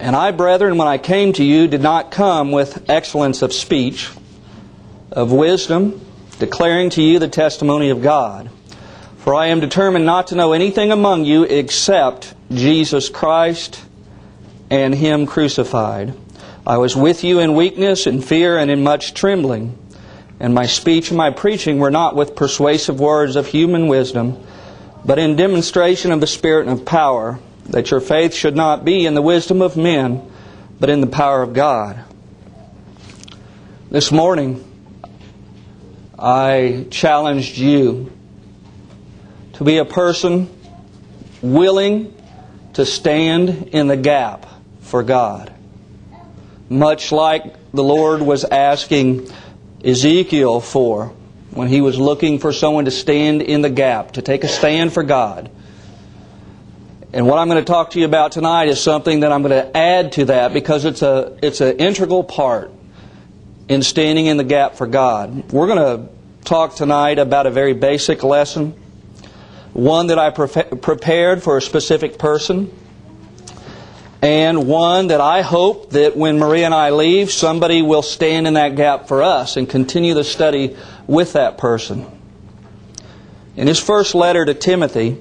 And I, brethren, when I came to you, did not come with excellence of speech, of wisdom, declaring to you the testimony of God. For I am determined not to know anything among you except Jesus Christ and Him crucified. I was with you in weakness, in fear, and in much trembling. And my speech and my preaching were not with persuasive words of human wisdom, but in demonstration of the Spirit and of power, that your faith should not be in the wisdom of men, but in the power of God. This morning, I challenged you to be a person willing to stand in the gap for God. Much like the Lord was asking Ezekiel for when he was looking for someone to stand in the gap, to take a stand for God. And what I'm going to talk to you about tonight is something that I'm going to add to that, because it's an integral part in standing in the gap for God. We're going to talk tonight about a very basic lesson, one that I prepared for a specific person, and one that I hope that when Maria and I leave, somebody will stand in that gap for us and continue the study with that person. In his first letter to Timothy,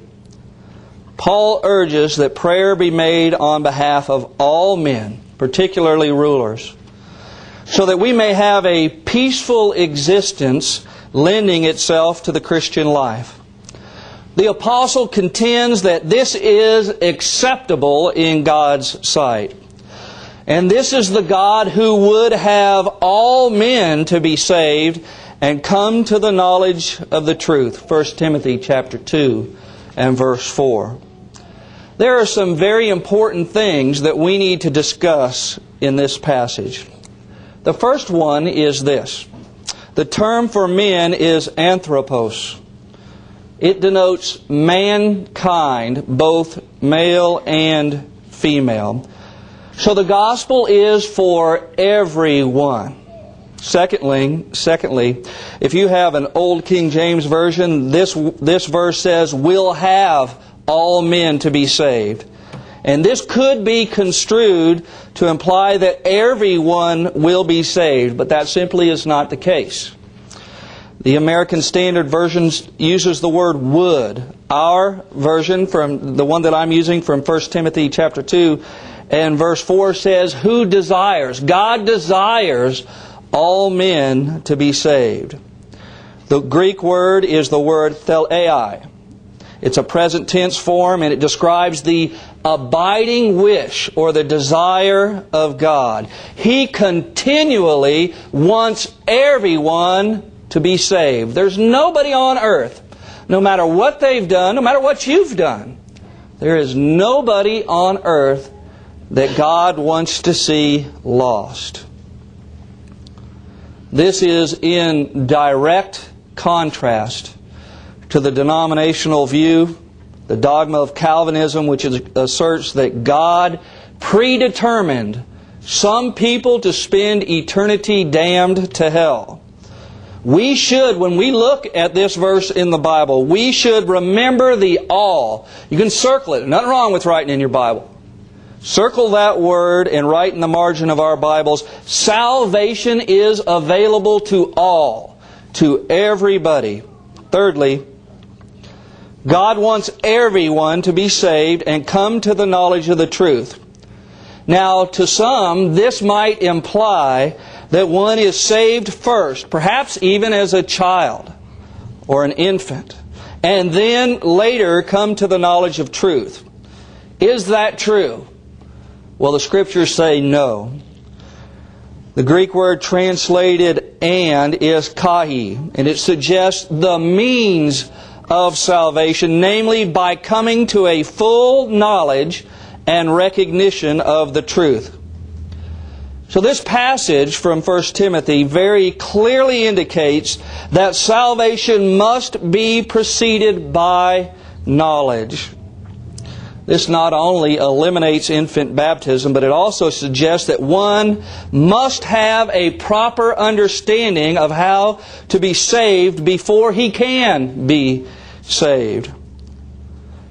Paul urges that prayer be made on behalf of all men, particularly rulers, so that we may have a peaceful existence lending itself to the Christian life. The apostle contends that this is acceptable in God's sight. And this is the God who would have all men to be saved and come to the knowledge of the truth. 1 Timothy chapter 2 and verse 4. There are some very important things that we need to discuss in this passage. The first one is this. The term for men is anthropos. It denotes mankind, both male and female. So the gospel is for everyone. Secondly, if you have an old King James Version, this verse says, "will have all men to be saved." And this could be construed to imply that everyone will be saved, but that simply is not the case. The American Standard Version uses the word would. Our version, from the one that I'm using from 1 Timothy chapter 2 and verse 4, says, "who desires." God desires all men to be saved. The Greek word is the word theleiai. It's a present tense form, and it describes the abiding wish or the desire of God. He continually wants everyone to be saved. There's nobody on earth, no matter what they've done, no matter what you've done, there is nobody on earth that God wants to see lost. This is in direct contrast to the denominational view, the dogma of Calvinism, which asserts that God predetermined some people to spend eternity damned to hell. We should, when we look at this verse in the Bible, we should remember the all. You can circle it. Nothing wrong with writing in your Bible. Circle that word and write in the margin of our Bibles, salvation is available to all, to everybody. Thirdly, God wants everyone to be saved and come to the knowledge of the truth. Now, to some, this might imply that one is saved first, perhaps even as a child or an infant, and then later come to the knowledge of truth. Is that true? Well, the Scriptures say no. The Greek word translated "and" is kai, and it suggests the means of salvation, namely by coming to a full knowledge and recognition of the truth. So this passage from 1 Timothy very clearly indicates that salvation must be preceded by knowledge. This not only eliminates infant baptism, but it also suggests that one must have a proper understanding of how to be saved before he can be saved.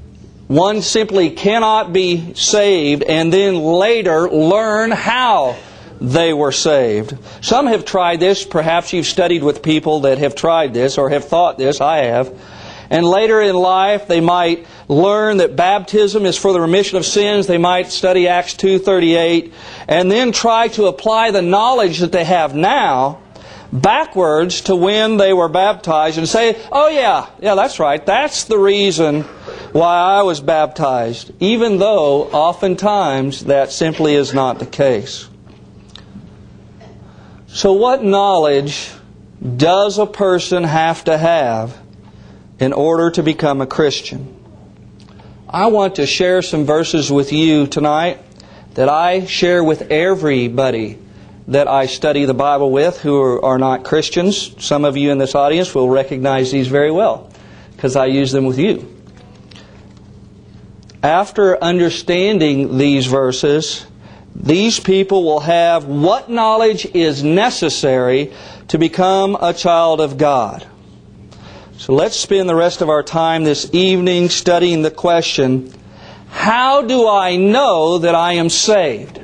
One simply cannot be saved and then later learn how they were saved. Some have tried this. Perhaps you've studied with people that have tried this or have thought this. I have. And later in life, they might learn that baptism is for the remission of sins. They might study Acts 2:38 and then try to apply the knowledge that they have now backwards to when they were baptized and say, oh yeah, that's right. That's the reason why I was baptized. Even though oftentimes that simply is not the case. So what knowledge does a person have to have in order to become a Christian? I want to share some verses with you tonight that I share with everybody that I study the Bible with who are not Christians. Some of you in this audience will recognize these very well because I use them with you. After understanding these verses, these people will have what knowledge is necessary to become a child of God. So let's spend the rest of our time this evening studying the question, how do I know that I am saved?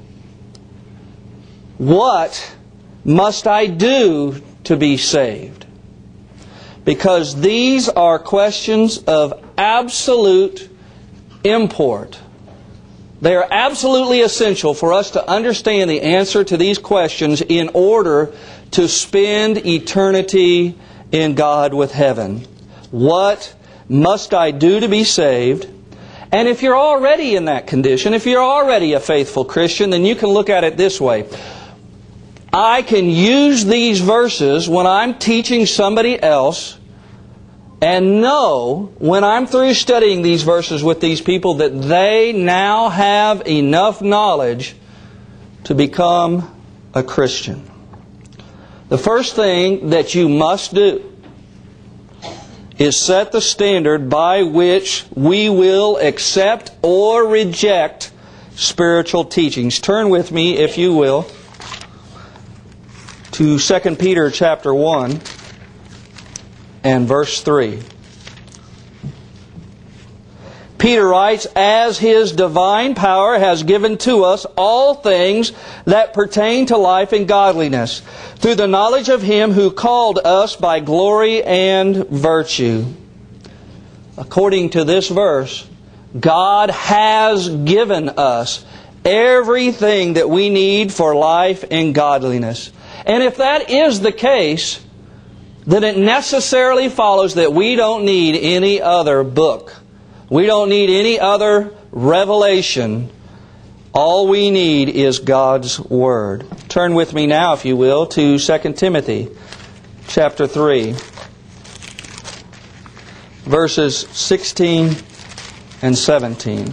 What must I do to be saved? Because these are questions of absolute import. They are absolutely essential for us to understand the answer to these questions in order to spend eternity in God with heaven. What must I do to be saved? And if you're already in that condition, if you're already a faithful Christian, then you can look at it this way. I can use these verses when I'm teaching somebody else and know when I'm through studying these verses with these people that they now have enough knowledge to become a Christian. The first thing that you must do is set the standard by which we will accept or reject spiritual teachings. Turn with me, if you will, to 2 Peter chapter 1 and verse 3. Peter writes, as His divine power has given to us all things that pertain to life and godliness, through the knowledge of Him who called us by glory and virtue. According to this verse, God has given us everything that we need for life and godliness. And if that is the case, then it necessarily follows that we don't need any other book. We don't need any other revelation. All we need is God's Word. Turn with me now, if you will, to 2 Timothy chapter 3, verses 16 and 17.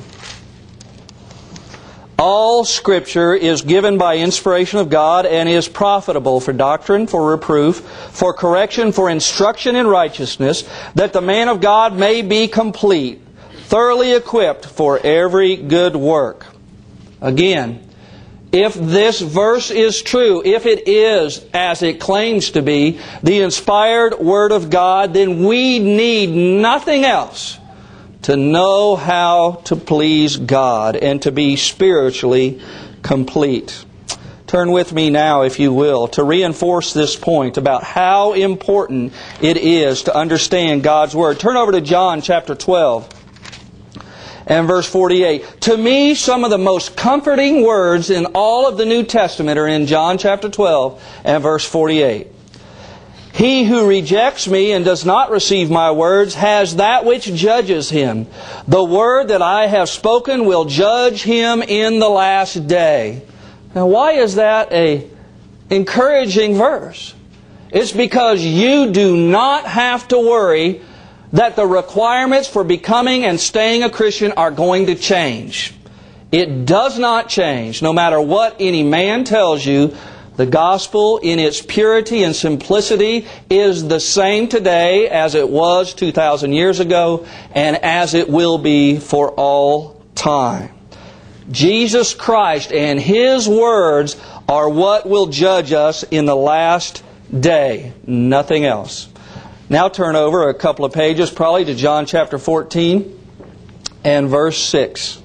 All Scripture is given by inspiration of God and is profitable for doctrine, for reproof, for correction, for instruction in righteousness, that the man of God may be complete, thoroughly equipped for every good work. Again, if this verse is true, if it is, as it claims to be, the inspired Word of God, then we need nothing else to know how to please God and to be spiritually complete. Turn with me now, if you will, to reinforce this point about how important it is to understand God's Word. Turn over to John chapter 12 and verse 48. To me, some of the most comforting words in all of the New Testament are in John chapter 12 and verse 48. He who rejects me and does not receive my words has that which judges him. The word that I have spoken will judge him in the last day. Now, why is that an encouraging verse? It's because you do not have to worry that the requirements for becoming and staying a Christian are going to change. It does not change. No matter what any man tells you, the gospel in its purity and simplicity is the same today as it was 2,000 years ago and as it will be for all time. Jesus Christ and His words are what will judge us in the last day. Nothing else. Now turn over a couple of pages probably to John chapter 14 and verse 6.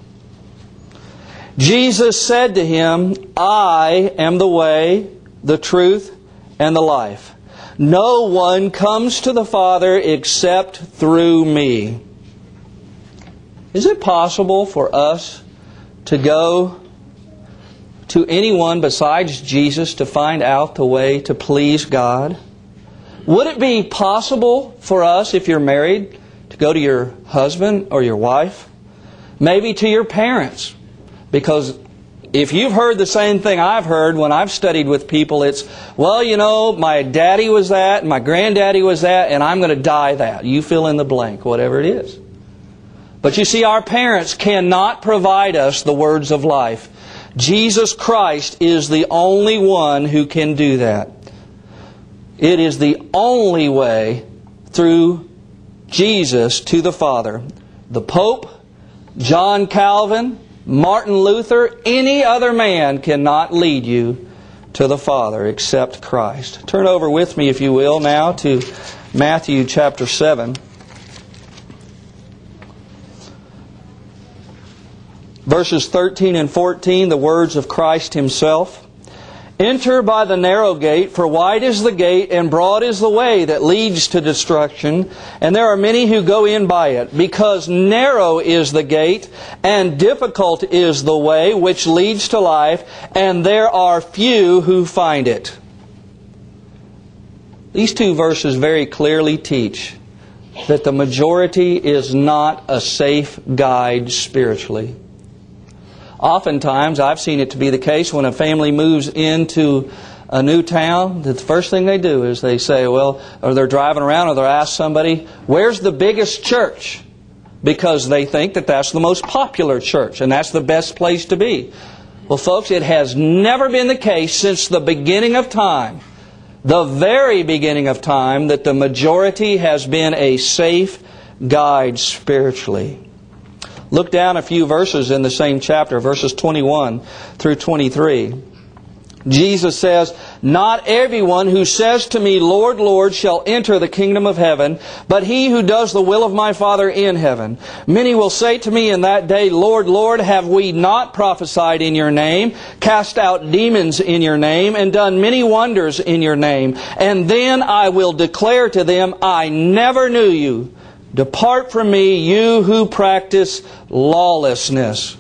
Jesus said to him, I am the way, the truth, and the life. No one comes to the Father except through me. Is it possible for us to go to anyone besides Jesus to find out the way to please God? Would it be possible for us, if you're married, to go to your husband or your wife? Maybe to your parents? Because if you've heard the same thing I've heard when I've studied with people, it's, well, you know, my daddy was that, and my granddaddy was that, and I'm going to die that. You fill in the blank, whatever it is. But you see, our parents cannot provide us the words of life. Jesus Christ is the only one who can do that. It is the only way through Jesus to the Father. The Pope, John Calvin, Martin Luther, any other man cannot lead you to the Father except Christ. Turn over with me, if you will, now to Matthew chapter 7. Verses 13 and 14, the words of Christ Himself. Enter by the narrow gate, for wide is the gate and broad is the way that leads to destruction, and there are many who go in by it. Because narrow is the gate and difficult is the way which leads to life, and there are few who find it. These two verses very clearly teach that the majority is not a safe guide spiritually. Oftentimes, I've seen it to be the case when a family moves into a new town, the first thing they do is they say, well, or they're driving around or they'll ask somebody, where's the biggest church? Because they think that that's the most popular church and that's the best place to be. Well, folks, it has never been the case since the beginning of time, the very beginning of time, that the majority has been a safe guide spiritually. Look down a few verses in the same chapter, verses 21 through 23. Jesus says, not everyone who says to me, Lord, Lord, shall enter the kingdom of heaven, but he who does the will of my Father in heaven. Many will say to me in that day, Lord, Lord, have we not prophesied in your name, cast out demons in your name, and done many wonders in your name? And then I will declare to them, I never knew you. Depart from me, you who practice lawlessness.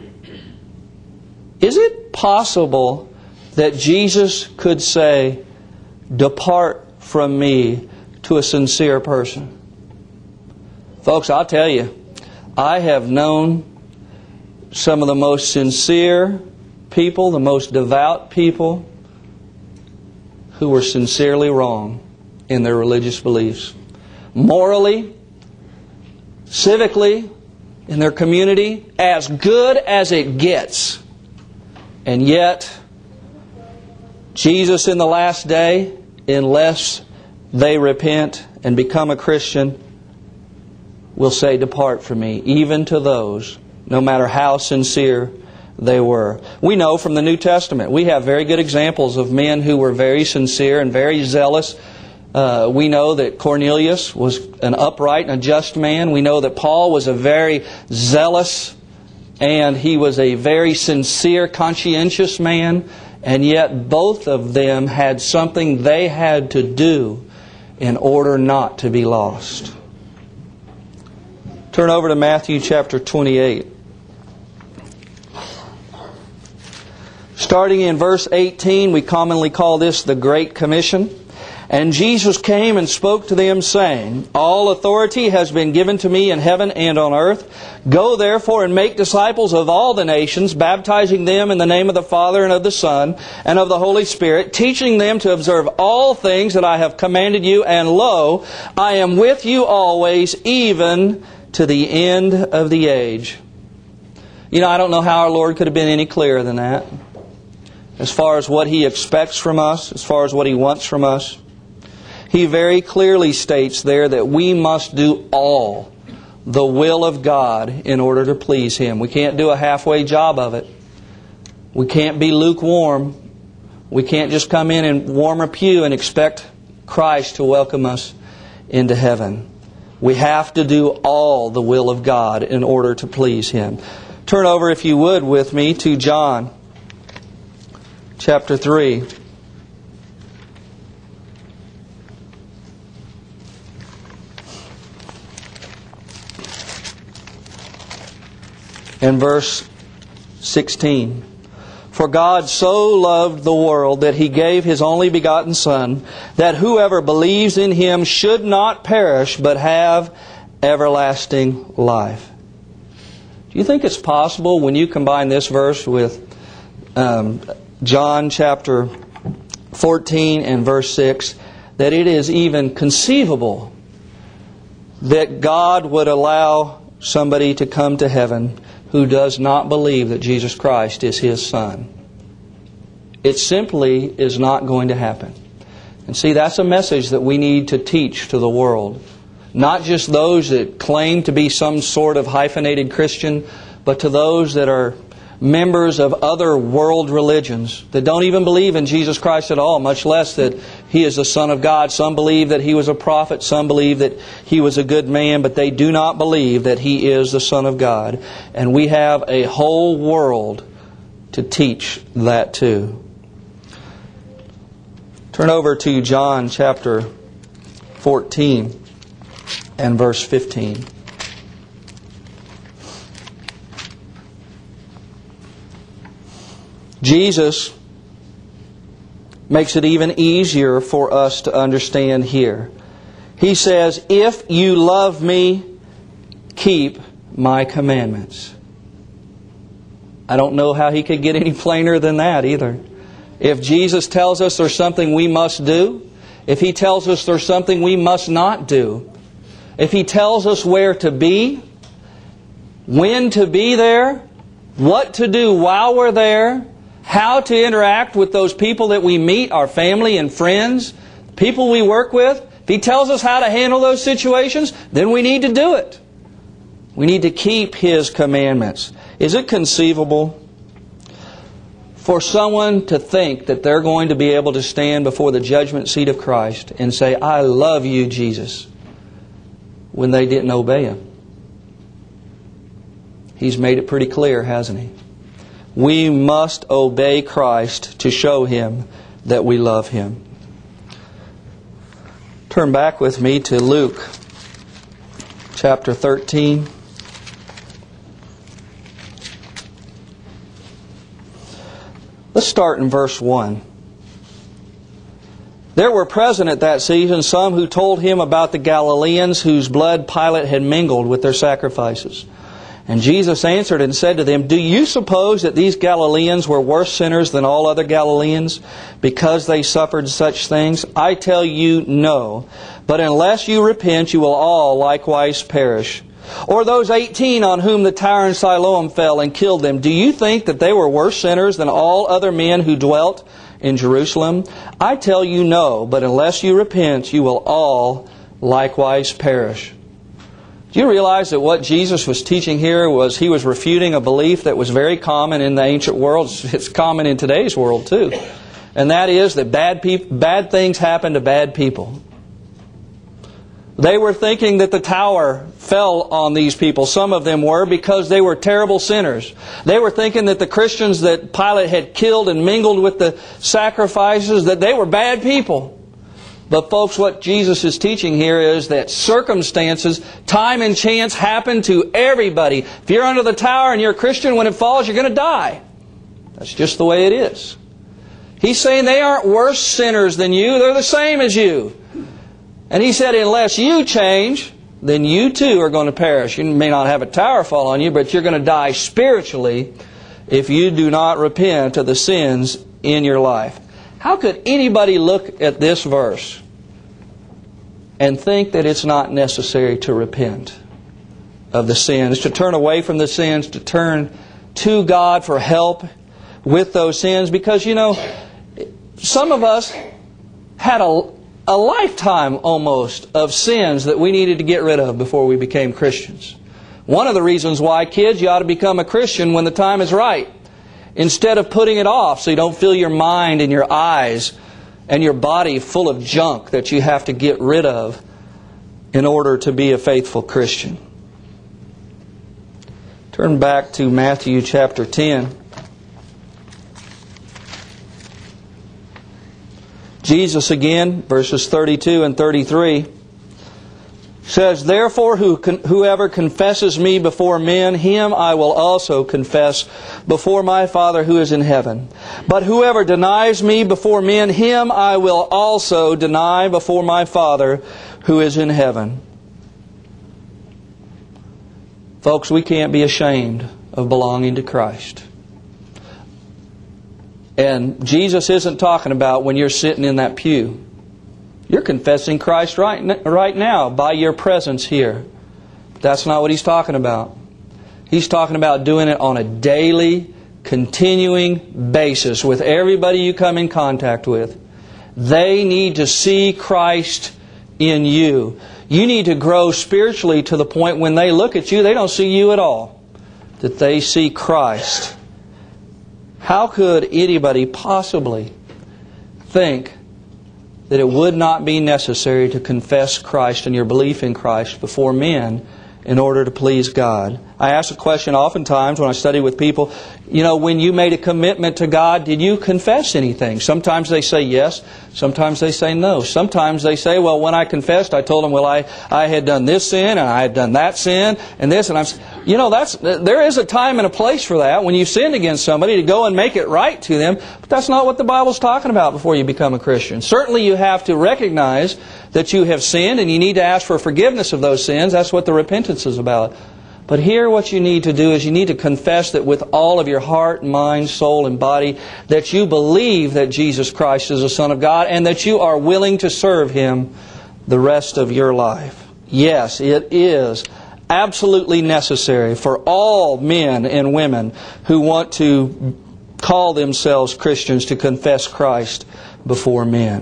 Is it possible that Jesus could say, depart from me, to a sincere person? Folks, I'll tell you, I have known some of the most sincere people, the most devout people, who were sincerely wrong in their religious beliefs. Morally, civically, in their community, as good as it gets. And yet, Jesus in the last day, unless they repent and become a Christian, will say, depart from me, even to those, no matter how sincere they were. We know from the New Testament, we have very good examples of men who were very sincere and very zealous. We know that Cornelius was an upright and a just man. We know that Paul was a very zealous and he was a very sincere, conscientious man. And yet both of them had something they had to do in order not to be lost. Turn over to Matthew chapter 28. Starting in verse 18, we commonly call this the Great Commission. And Jesus came and spoke to them, saying, all authority has been given to me in heaven and on earth. Go therefore and make disciples of all the nations, baptizing them in the name of the Father and of the Son and of the Holy Spirit, teaching them to observe all things that I have commanded you. And lo, I am with you always, even to the end of the age. You know, I don't know how our Lord could have been any clearer than that. As far as what He expects from us, as far as what He wants from us. He very clearly states there that we must do all the will of God in order to please Him. We can't do a halfway job of it. We can't be lukewarm. We can't just come in and warm a pew and expect Christ to welcome us into heaven. We have to do all the will of God in order to please Him. Turn over, if you would, with me to John chapter 3. And verse 16. For God so loved the world that He gave His only begotten Son, that whoever believes in Him should not perish, but have everlasting life. Do you think it's possible, when you combine this verse with John chapter 14 and verse 6, that it is even conceivable that God would allow somebody to come to heaven who does not believe that Jesus Christ is His Son? It simply is not going to happen. And see, that's a message that we need to teach to the world. Not just those that claim to be some sort of hyphenated Christian, but to those that are members of other world religions that don't even believe in Jesus Christ at all, much less that He is the Son of God. Some believe that He was a prophet, some believe that He was a good man, but they do not believe that He is the Son of God. And we have a whole world to teach that to. Turn over to John chapter 14 and verse 15. Jesus makes it even easier for us to understand here. He says, "If you love me, keep my commandments." I don't know how He could get any plainer than that either. If Jesus tells us there's something we must do, if He tells us there's something we must not do, if He tells us where to be, when to be there, what to do while we're there, how to interact with those people that we meet, our family and friends, people we work with, if He tells us how to handle those situations, then we need to do it. We need to keep His commandments. Is it conceivable for someone to think that they're going to be able to stand before the judgment seat of Christ and say, "I love you, Jesus," when they didn't obey Him? He's made it pretty clear, hasn't He? We must obey Christ to show Him that we love Him. Turn back with me to Luke chapter 13. Let's start in verse 1. There were present at that season some who told Him about the Galileans whose blood Pilate had mingled with their sacrifices. And Jesus answered and said to them, "Do you suppose that these Galileans were worse sinners than all other Galileans because they suffered such things? I tell you, no. But unless you repent, you will all likewise perish. Or those 18 on whom the tower in Siloam fell and killed them, do you think that they were worse sinners than all other men who dwelt in Jerusalem? I tell you, no. But unless you repent, you will all likewise perish." Do you realize that what Jesus was teaching here was He was refuting a belief that was very common in the ancient world? It's common in today's world too. And that is that bad things happen to bad people. They were thinking that the tower fell on these people. Some of them were, because they were terrible sinners. They were thinking that the Christians that Pilate had killed and mingled with the sacrifices, that they were bad people. But folks, what Jesus is teaching here is that circumstances, time and chance happen to everybody. If you're under the tower and you're a Christian, when it falls, you're going to die. That's just the way it is. He's saying they aren't worse sinners than you. They're the same as you. And He said, unless you change, then you too are going to perish. You may not have a tower fall on you, but you're going to die spiritually if you do not repent of the sins in your life. How could anybody look at this verse and think that it's not necessary to repent of the sins, to turn away from the sins, to turn to God for help with those sins? Because, you know, some of us had a lifetime almost of sins that we needed to get rid of before we became Christians. One of the reasons why, kids, you ought to become a Christian when the time is right, instead of putting it off so you don't fill your mind and your eyes and your body full of junk that you have to get rid of. in order to be a faithful Christian. Turn back to Matthew chapter 10. Jesus again, verses 32 and 33, says, "Therefore whoever confesses me before men, him I will also confess before my Father who is in heaven. But whoever denies me before men, him I will also deny before my Father who is in heaven." Folks, we can't be ashamed of belonging to Christ. And Jesus isn't talking about when you're sitting in that pew. You're confessing Christ right now by your presence here. That's not what He's talking about. He's talking about doing it on a daily, continuing basis with everybody you come in contact with. They need to see Christ in you. You need to grow spiritually to the point when they look at you, they don't see you at all. That they see Christ. How could anybody possibly think that it would not be necessary to confess Christ and your belief in Christ before men in order to please God? I ask a question oftentimes when I study with people, when you made a commitment to God, did you confess anything? Sometimes they say yes, sometimes they say no. Sometimes they say, well, when I confessed, I told them, well, I had done this sin, and I had done that sin, and this, and there is a time and a place for that when you've sinned against somebody to go and make it right to them, but that's not what the Bible's talking about before you become a Christian. Certainly you have to recognize that you have sinned, and you need to ask for forgiveness of those sins. That's what the repentance is about. But here what you need to do is you need to confess that with all of your heart, mind, soul, and body that you believe that Jesus Christ is the Son of God and that you are willing to serve Him the rest of your life. Yes, it is absolutely necessary for all men and women who want to call themselves Christians to confess Christ before men.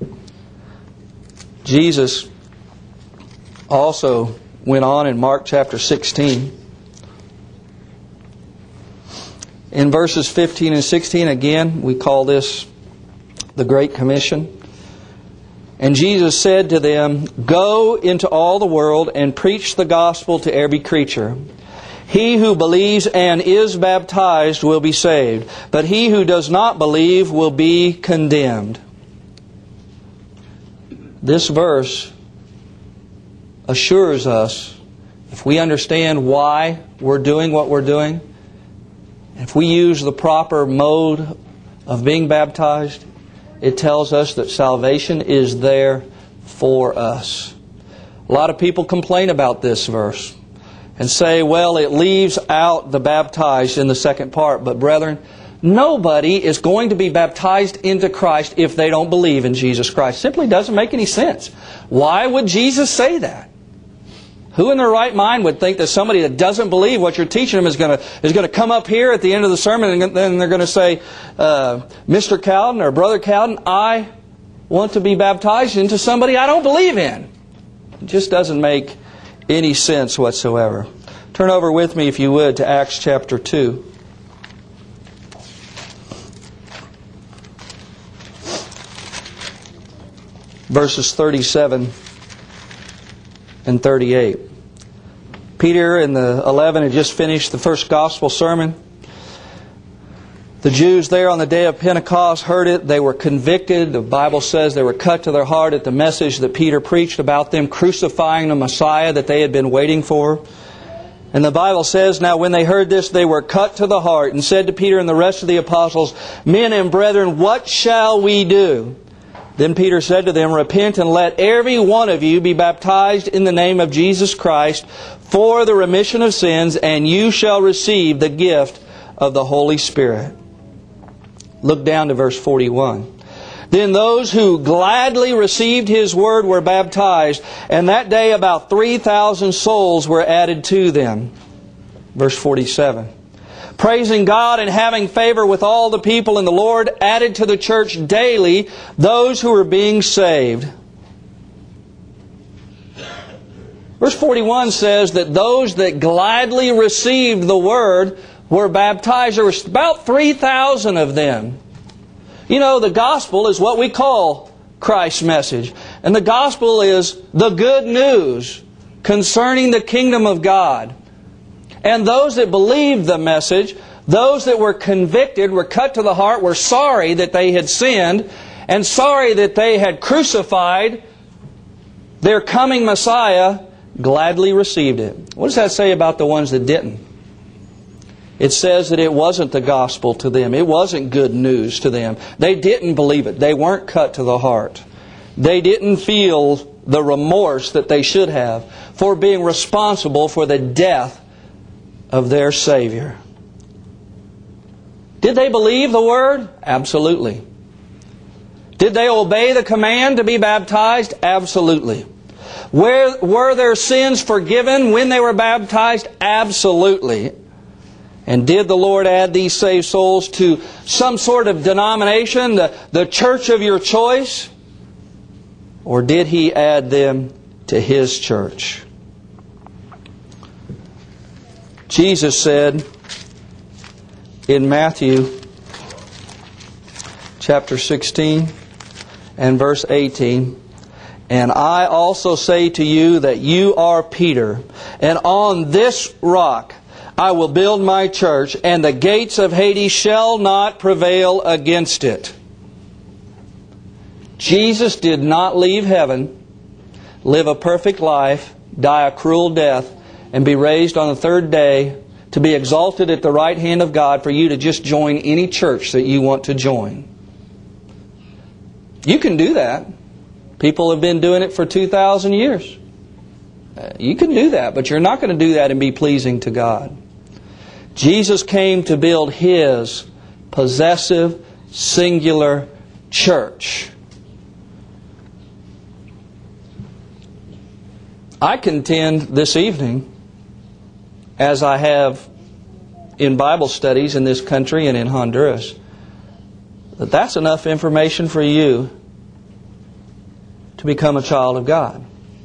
Jesus also went on in Mark chapter 16. In verses 15 and 16, again, we call this the Great Commission. "And Jesus said to them, Go into all the world and preach the gospel to every creature. He who believes and is baptized will be saved, but he who does not believe will be condemned." This verse assures us, if we understand why we're doing what we're doing, if we use the proper mode of being baptized, it tells us that salvation is there for us. A lot of people complain about this verse and say, well, it leaves out the baptized in the second part. But brethren, nobody is going to be baptized into Christ if they don't believe in Jesus Christ. It simply doesn't make any sense. Why would Jesus say that? Who in their right mind would think that somebody that doesn't believe what you're teaching them is going to come up here at the end of the sermon and then they're going to say, Mr. Cowden or Brother Cowden, I want to be baptized into somebody I don't believe in. It just doesn't make any sense whatsoever. Turn over with me, if you would, to Acts chapter 2. Verses 37 and 38. Peter and the 11 had just finished the first gospel sermon. The Jews there on the day of Pentecost heard it. They were convicted. The Bible says they were cut to their heart at the message that Peter preached about them crucifying the Messiah that they had been waiting for. And the Bible says, now when they heard this, they were cut to the heart and said to Peter and the rest of the apostles, Men and brethren, what shall we do? Then Peter said to them, Repent and let every one of you be baptized in the name of Jesus Christ for the remission of sins, and you shall receive the gift of the Holy Spirit. Look down to verse 41. Then those who gladly received His word were baptized, and that day about 3,000 souls were added to them. Verse 47. Praising God and having favor with all the people, and the Lord added to the church daily those who were being saved. Verse 41 says that those that gladly received the Word were baptized. There were about 3,000 of them. You know, the gospel is what we call Christ's message. And the gospel is the good news concerning the kingdom of God. And those that believed the message, those that were convicted, were cut to the heart, were sorry that they had sinned, and sorry that they had crucified their coming Messiah, gladly received it. What does that say about the ones that didn't? It says that it wasn't the gospel to them. It wasn't good news to them. They didn't believe it. They weren't cut to the heart. They didn't feel the remorse that they should have for being responsible for the death of their Savior. Did they believe the Word? Absolutely. Did they obey the command to be baptized? Absolutely. Were their sins forgiven when they were baptized? Absolutely. And did the Lord add these saved souls to some sort of denomination, the church of your choice? Or did He add them to His church? Jesus said in Matthew chapter 16 and verse 18, "And I also say to you that you are Peter, and on this rock I will build my church, and the gates of Hades shall not prevail against it." Jesus did not leave heaven, live a perfect life, die a cruel death, and be raised on the third day to be exalted at the right hand of God for you to just join any church that you want to join. You can do that. People have been doing it for 2,000 years. You can do that, but you're not going to do that and be pleasing to God. Jesus came to build His possessive, singular church. I contend this evening, as I have in Bible studies in this country and in Honduras, that that's enough information for you to become a child of God.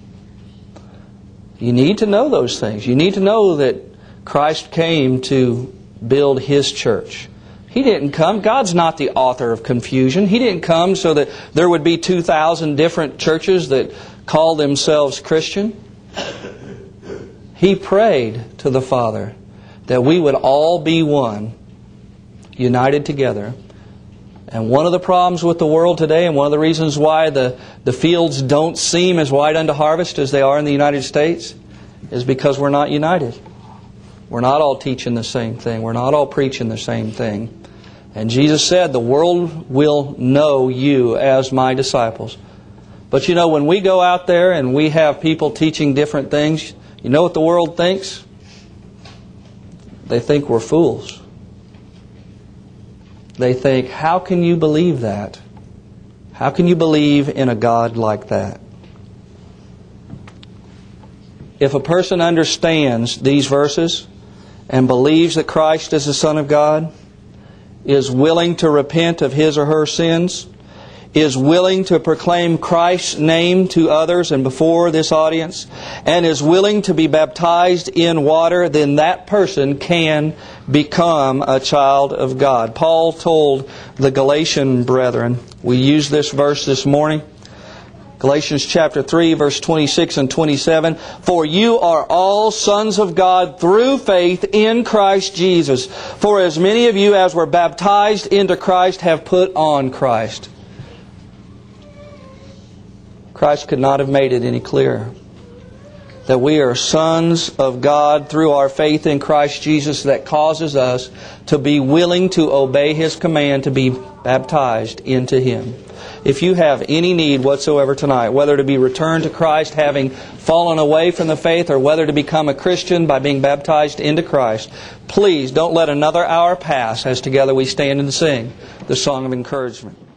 You need to know those things. You need to know that Christ came to build His church. He didn't come. God's not the author of confusion. He didn't come so that there would be 2,000 different churches that call themselves Christian. He prayed to the Father that we would all be one, united together. And one of the problems with the world today, and one of the reasons why the fields don't seem as white unto harvest as they are in the United States, is because we're not united. We're not all teaching the same thing. We're not all preaching the same thing. And Jesus said, the world will know you as my disciples. But you know, when we go out there and we have people teaching different things, you know what the world thinks? They think we're fools. They think, how can you believe that? How can you believe in a God like that? If a person understands these verses and believes that Christ is the Son of God, is willing to repent of his or her sins, is willing to proclaim Christ's name to others and before this audience, and is willing to be baptized in water, then that person can become a child of God. Paul told the Galatian brethren, we used this verse this morning, Galatians chapter 3, verse 26 and 27, "For you are all sons of God through faith in Christ Jesus. For as many of you as were baptized into Christ have put on Christ." Christ could not have made it any clearer. That we are sons of God through our faith in Christ Jesus, that causes us to be willing to obey His command to be baptized into Him. If you have any need whatsoever tonight, whether to be returned to Christ having fallen away from the faith, or whether to become a Christian by being baptized into Christ, please don't let another hour pass as together we stand and sing the song of encouragement.